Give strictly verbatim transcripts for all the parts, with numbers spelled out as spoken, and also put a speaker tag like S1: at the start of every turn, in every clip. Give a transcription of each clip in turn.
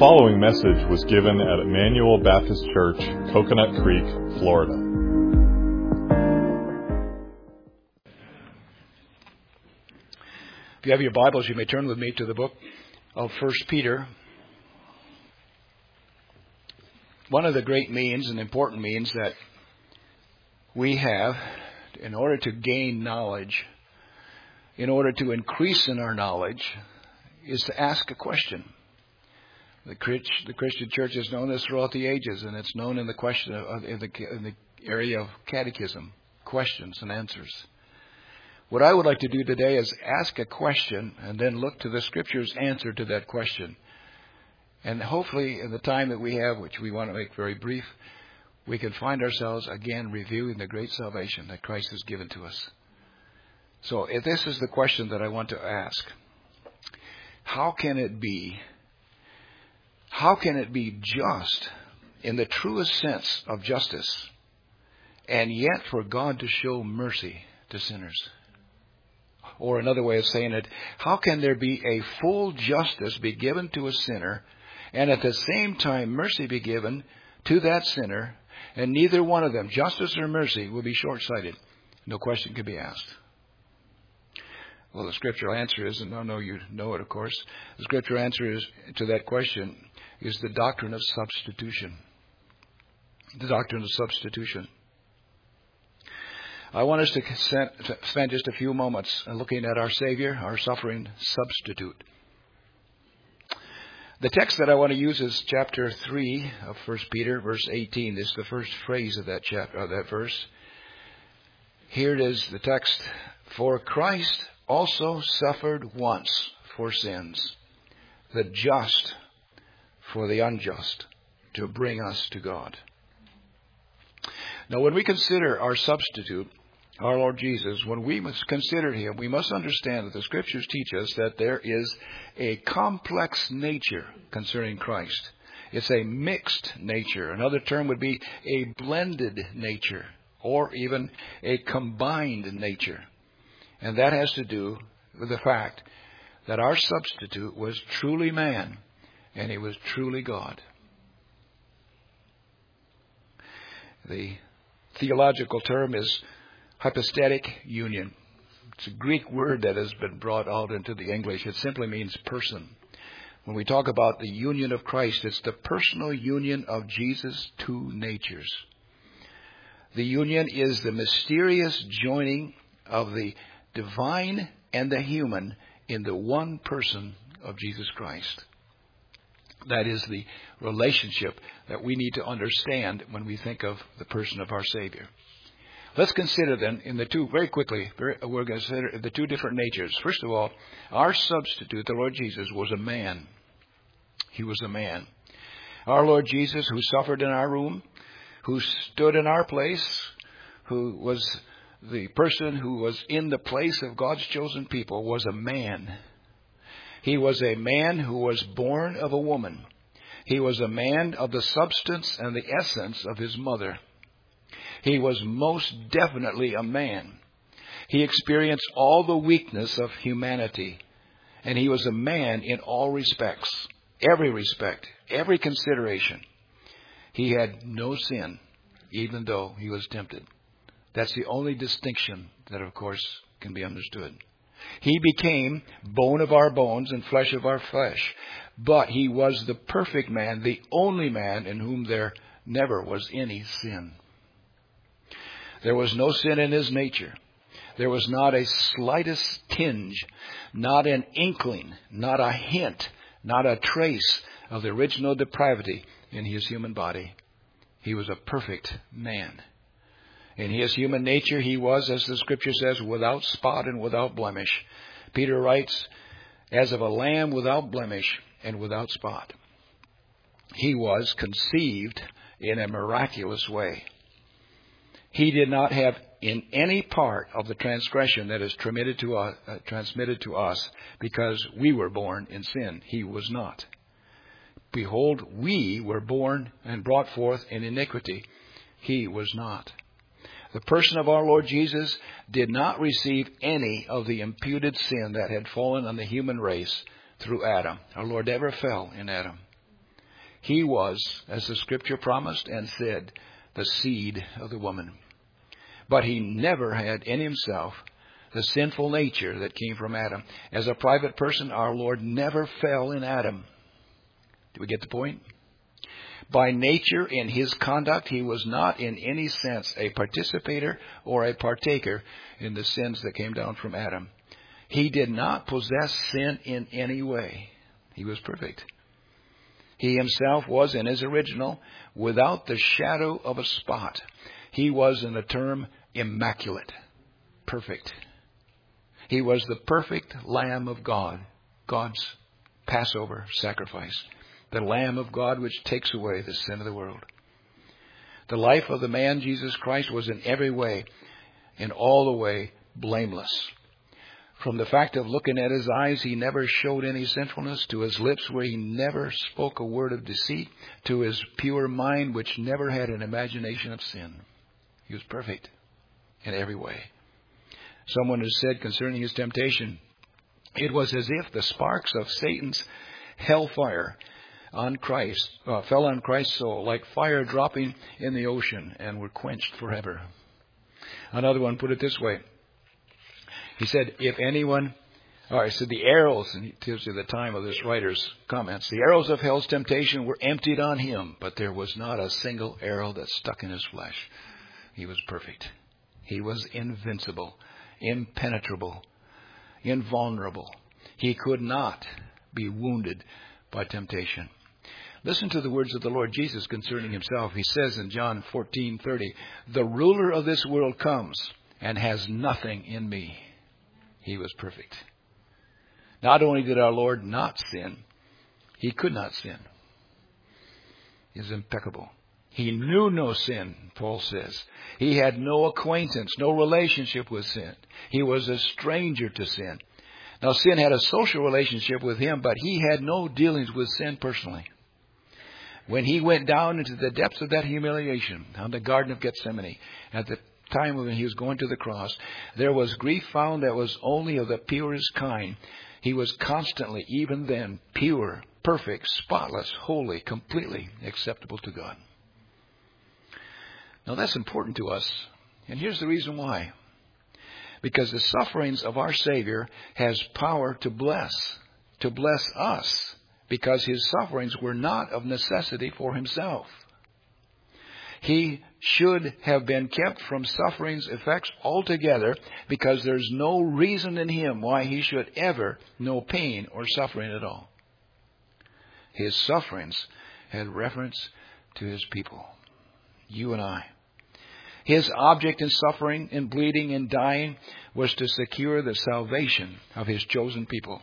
S1: following message was given at Emmanuel Baptist Church, Coconut Creek, Florida.
S2: If you have your Bibles, you may turn with me to the book of First Peter. One of the great means and important means that we have in order to gain knowledge, in order to increase in our knowledge, is to ask a question. The Christian church has known this throughout the ages, and it's known in the question of, in, the, in the area of catechism, questions and answers. What I would like to do today is ask a question and then look to the Scripture's answer to that question. And hopefully, in the time that we have, which we want to make very brief, we can find ourselves again reviewing the great salvation that Christ has given to us. So, if this is the question that I want to ask, how can it be? How can it be just in the truest sense of justice, and yet for God to show mercy to sinners? Or another way of saying it, how can there be a full justice be given to a sinner, and at the same time mercy be given to that sinner, and neither one of them, justice or mercy, will be short-sighted? No question can be asked. Well, the scriptural answer is, and I know you know it, of course, the scriptural answer is to that question is the doctrine of substitution. The doctrine of substitution. I want us to spend just a few moments looking at our Savior, our suffering substitute. The text that I want to use is chapter three of First Peter, verse eighteen. This is the first phrase of that chapter, of that verse. Here it is, the text. For Christ also suffered once for sins, the just for the unjust, to bring us to God. Now, when we consider our substitute, our Lord Jesus, when we must consider Him, we must understand that the Scriptures teach us that there is a complex nature concerning Christ. It's a mixed nature. Another term would be a blended nature, or even a combined nature. And that has to do with the fact that our substitute was truly man, and He was truly God. The theological term is hypostatic union. It's a Greek word that has been brought out into the English. It simply means person. When we talk about the union of Christ, it's the personal union of Jesus' two natures. The union is the mysterious joining of the divine and the human in the one person of Jesus Christ. That is the relationship that we need to understand when we think of the person of our Savior. Let's consider then in the two, very quickly, we're going to consider the two different natures. First of all, our substitute, the Lord Jesus, was a man. He was a man. Our Lord Jesus, who suffered in our room, who stood in our place, who was the person who was in the place of God's chosen people, was a man. He was a man who was born of a woman. He was a man of the substance and the essence of his mother. He was most definitely a man. He experienced all the weakness of humanity. And he was a man in all respects, every respect, every consideration. He had no sin, even though he was tempted. That's the only distinction that, of course, can be understood. He became bone of our bones and flesh of our flesh. But he was the perfect man, the only man in whom there never was any sin. There was no sin in his nature. There was not a slightest tinge, not an inkling, not a hint, not a trace of the original depravity in his human body. He was a perfect man. In his human nature, he was, as the Scripture says, without spot and without blemish. Peter writes, as of a lamb without blemish and without spot. He was conceived in a miraculous way. He did not have in any part of the transgression that is transmitted to us, uh, transmitted to us because we were born in sin. He was not. Behold, we were born and brought forth in iniquity. He was not. The person of our Lord Jesus did not receive any of the imputed sin that had fallen on the human race through Adam. Our Lord never fell in Adam. He was, as the Scripture promised and said, the seed of the woman. But he never had in himself the sinful nature that came from Adam. As a private person, our Lord never fell in Adam. Do we get the point? By nature, in his conduct, he was not in any sense a participator or a partaker in the sins that came down from Adam. He did not possess sin in any way. He was perfect. He himself was, in his original, without the shadow of a spot. He was, in a term, immaculate, perfect. He was the perfect Lamb of God, God's Passover sacrifice, the Lamb of God which takes away the sin of the world. The life of the man Jesus Christ was in every way, in all the way, blameless. From the fact of looking at his eyes, he never showed any sinfulness, to his lips where he never spoke a word of deceit, to his pure mind which never had an imagination of sin. He was perfect in every way. Someone has said concerning his temptation, it was as if the sparks of Satan's hellfire on Christ uh, fell on Christ's soul, like fire dropping in the ocean, and were quenched forever. Another one put it this way. He said, if anyone, or he said the arrows, and he tells you the time of this writer's comments, the arrows of hell's temptation were emptied on him, but there was not a single arrow that stuck in his flesh. He was perfect. He was invincible, impenetrable, invulnerable. He could not be wounded by temptation. Listen to the words of the Lord Jesus concerning himself. He says in John fourteen thirty, the ruler of this world comes and has nothing in me. He was perfect. Not only did our Lord not sin, he could not sin. He is impeccable. He knew no sin, Paul says. He had no acquaintance, no relationship with sin. He was a stranger to sin. Now, sin had a social relationship with him, but he had no dealings with sin personally. When he went down into the depths of that humiliation on the Garden of Gethsemane, at the time when he was going to the cross, there was grief found that was only of the purest kind. He was constantly, even then, pure, perfect, spotless, holy, completely acceptable to God. Now that's important to us, and here's the reason why. Because the sufferings of our Savior has power to bless, to bless us, because his sufferings were not of necessity for himself. He should have been kept from suffering's effects altogether, because there's no reason in him why he should ever know pain or suffering at all. His sufferings had reference to his people, you and I. His object in suffering and bleeding and dying was to secure the salvation of his chosen people.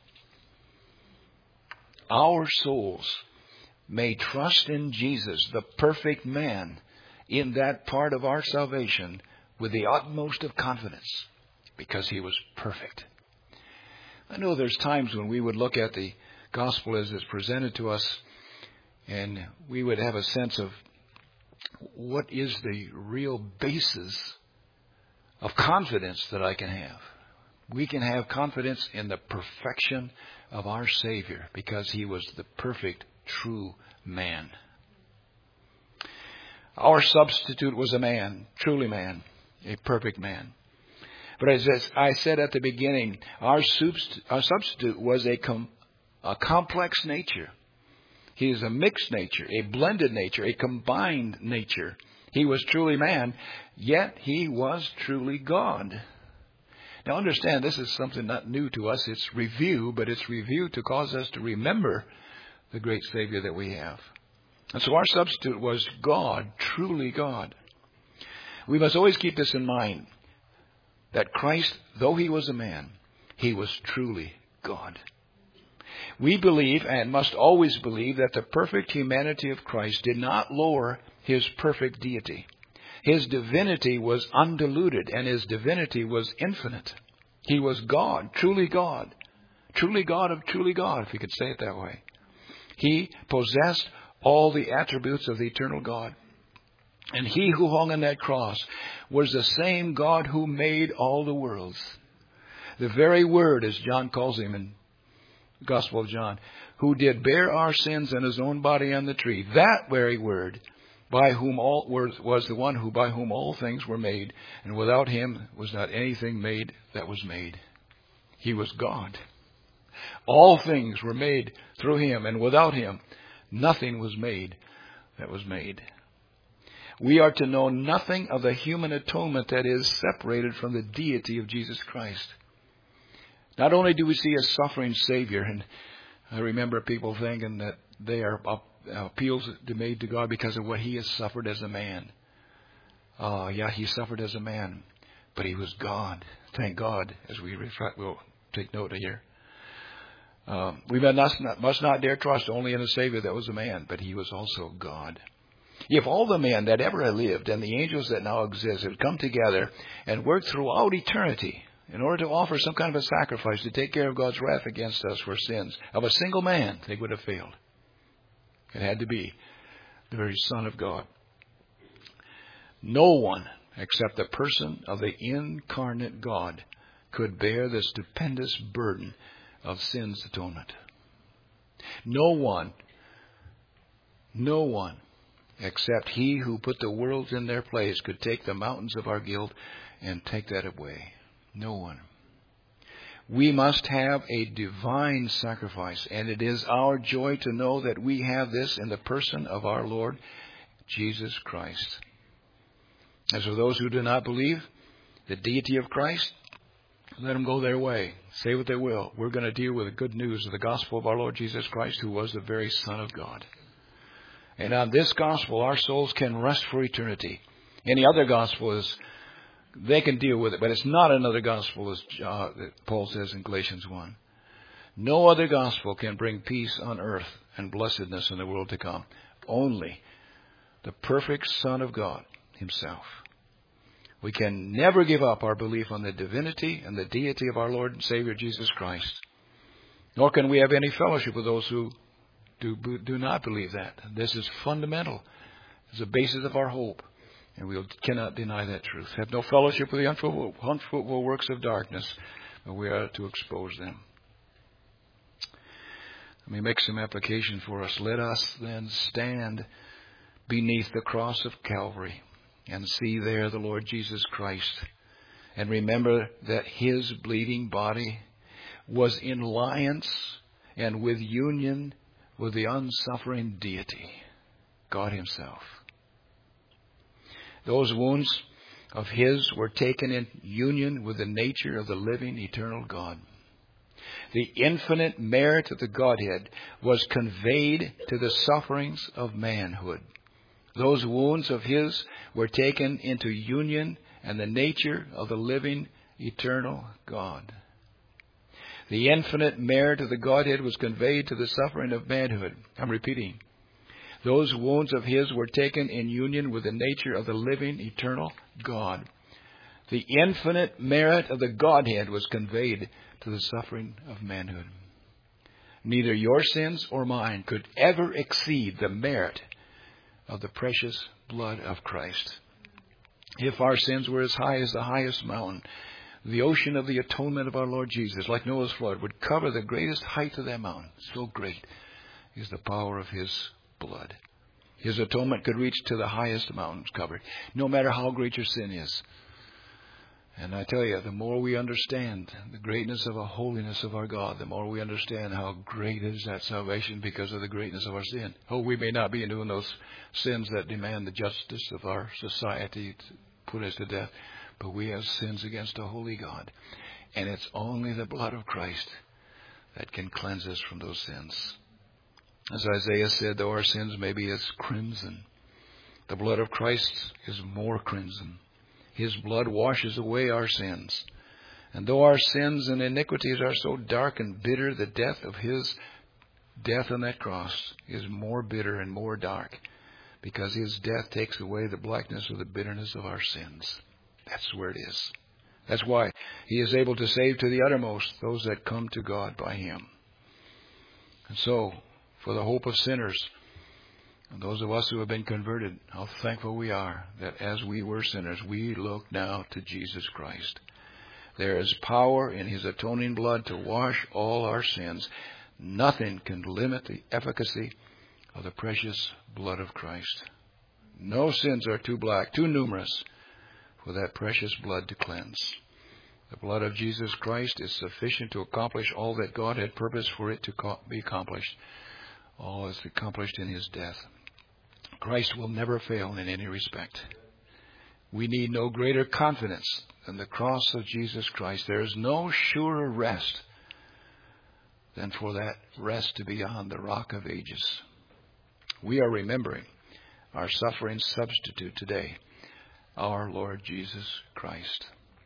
S2: Our souls may trust in Jesus, the perfect man, in that part of our salvation with the utmost of confidence, because he was perfect. I know there's times when we would look at the gospel as it's presented to us, and we would have a sense of what is the real basis of confidence that I can have. We can have confidence in the perfection of our Savior, because he was the perfect, true man. Our substitute was a man, truly man, a perfect man. But as I said at the beginning, our substitute was a, com- a complex nature. He is a mixed nature, a blended nature, a combined nature. He was truly man, yet he was truly God. Now understand, this is something not new to us. It's review, but it's review to cause us to remember the great Savior that we have. And so our substitute was God, truly God. We must always keep this in mind, that Christ, though he was a man, he was truly God. We believe, and must always believe, that the perfect humanity of Christ did not lower his perfect deity. His divinity was undiluted, and his divinity was infinite. He was God, truly God, truly God of truly God, if you could say it that way. He possessed all the attributes of the eternal God. And he who hung on that cross was the same God who made all the worlds. The very Word, as John calls him in Gospel of John, who did bear our sins in his own body on the tree. That very word, by whom all was the one who by whom all things were made, and without him was not anything made that was made. He was God. All things were made through him, and without him nothing was made that was made. We are to know nothing of the human atonement that is separated from the deity of Jesus Christ. Not only do we see a suffering Savior, and I remember people thinking that they are appeals made to God because of what he has suffered as a man. Uh, yeah, he suffered as a man, but he was God. Thank God, as we reflect, we'll take note of here. Uh, we must not, must not dare trust only in a Savior that was a man, but he was also God. If all the men that ever lived and the angels that now exist had come together and worked throughout eternity in order to offer some kind of a sacrifice to take care of God's wrath against us for sins of a single man, they would have failed. It had to be the very Son of God. No one except the person of the incarnate God could bear the stupendous burden of sin's atonement. No one, no one except he who put the worlds in their place could take the mountains of our guilt and take that away. No one. We must have a divine sacrifice, and it is our joy to know that we have this in the person of our Lord Jesus Christ. As for those who do not believe the deity of Christ, let them go their way. Say what they will. We're going to deal with the good news of the gospel of our Lord Jesus Christ, who was the very Son of God. And on this gospel, our souls can rest for eternity. Any other gospel is, they can deal with it, but it's not another gospel, as uh, Paul says in Galatians one. No other gospel can bring peace on earth and blessedness in the world to come. Only the perfect Son of God himself. We can never give up our belief on the divinity and the deity of our Lord and Savior Jesus Christ. Nor can we have any fellowship with those who do, do not believe that. This is fundamental. It's the basis of our hope. And we cannot deny that truth. Have no fellowship with the unfruitful, unfruitful works of darkness, but we are to expose them. Let me make some application for us. Let us then stand beneath the cross of Calvary and see there the Lord Jesus Christ, and remember that his bleeding body was in alliance and with union with the unsuffering deity, God himself. Those wounds of his were taken in union with the nature of the living, eternal God. The infinite merit of the Godhead was conveyed to the sufferings of manhood. Those wounds of his were taken into union and the nature of the living, eternal God. The infinite merit of the Godhead was conveyed to the suffering of manhood. I'm repeating. Those wounds of his were taken in union with the nature of the living, eternal God. The infinite merit of the Godhead was conveyed to the suffering of manhood. Neither your sins or mine could ever exceed the merit of the precious blood of Christ. If our sins were as high as the highest mountain, the ocean of the atonement of our Lord Jesus, like Noah's flood, would cover the greatest height of that mountain. So great is the power of his blood. His atonement could reach to the highest mountains covered, no matter how great your sin is. And I tell you, the more we understand the greatness of the holiness of our God, the more we understand how great is that salvation because of the greatness of our sin. Oh, we may not be doing those sins that demand the justice of our society to put us to death, but we have sins against a holy God. And it's only the blood of Christ that can cleanse us from those sins. As Isaiah said, though our sins may be as crimson, the blood of Christ is more crimson. His blood washes away our sins. And though our sins and iniquities are so dark and bitter, the death of his death on that cross is more bitter and more dark, because his death takes away the blackness or the bitterness of our sins. That's where it is. That's why he is able to save to the uttermost those that come to God by him. And so, for the hope of sinners, and those of us who have been converted, how thankful we are that as we were sinners, we look now to Jesus Christ. There is power in his atoning blood to wash all our sins, Nothing can limit the efficacy of the precious blood of Christ. No sins are too black, too numerous for that precious blood to cleanse. The blood of Jesus Christ is sufficient to accomplish all that God had purposed for it to be accomplished. All is accomplished in his death. Christ will never fail in any respect. We need no greater confidence than the cross of Jesus Christ. There is no surer rest than for that rest to be on the rock of ages. We are remembering our suffering substitute today, our Lord Jesus Christ.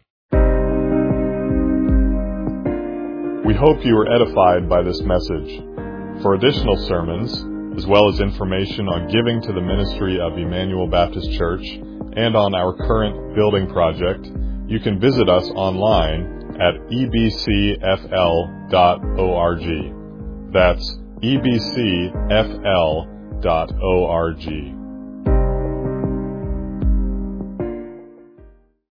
S1: We hope you were edified by this message. For additional sermons, as well as information on giving to the ministry of Emmanuel Baptist Church and on our current building project, you can visit us online at e b c f l dot org. That's e b c f l dot org.